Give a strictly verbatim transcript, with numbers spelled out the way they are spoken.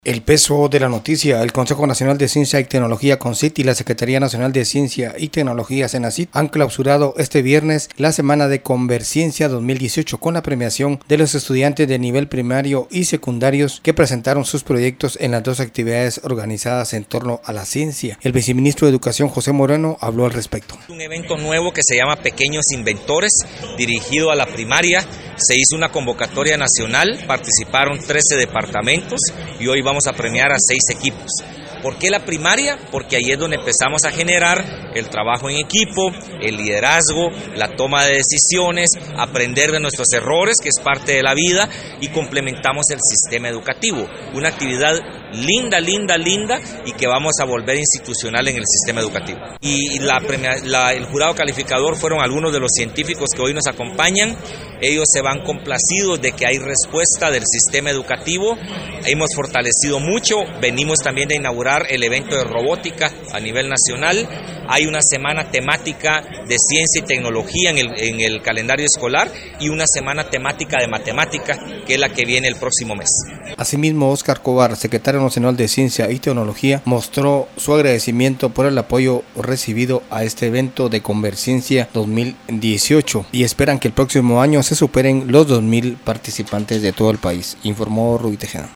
El peso de la noticia: el Consejo Nacional de Ciencia y Tecnología CONCIT y la Secretaría Nacional de Ciencia y Tecnología CENACYT han clausurado este viernes la Semana de Converciencia dos mil dieciocho con la premiación de los estudiantes de nivel primario y secundarios que presentaron sus proyectos en las dos actividades organizadas en torno a la ciencia. El viceministro de Educación, José Moreno, habló al respecto. Un evento nuevo que se llama Pequeños Inventores, dirigido a la primaria. Se hizo una convocatoria nacional, participaron trece departamentos y hoy vamos a premiar a seis equipos. ¿Por qué la primaria? Porque ahí es donde empezamos a generar el trabajo en equipo, el liderazgo, la toma de decisiones, aprender de nuestros errores, que es parte de la vida, y complementamos el sistema educativo. Una actividad linda, linda, linda, y que vamos a volver institucional en el sistema educativo. Y la premia, la, el jurado calificador fueron algunos de los científicos que hoy nos acompañan. Ellos se van complacidos de que hay respuesta del sistema educativo. Hemos fortalecido mucho, venimos también de inaugurar el evento de robótica a nivel nacional. Hay una semana temática de ciencia y tecnología en el, en el calendario escolar y una semana temática de matemática, que es la que viene el próximo mes. Asimismo, Óscar Cobar, secretario nacional de Ciencia y Tecnología, mostró su agradecimiento por el apoyo recibido a este evento de Converciencia dos mil dieciocho y esperan que el próximo año se superen los dos mil participantes de todo el país, informó Rubí Tejeda.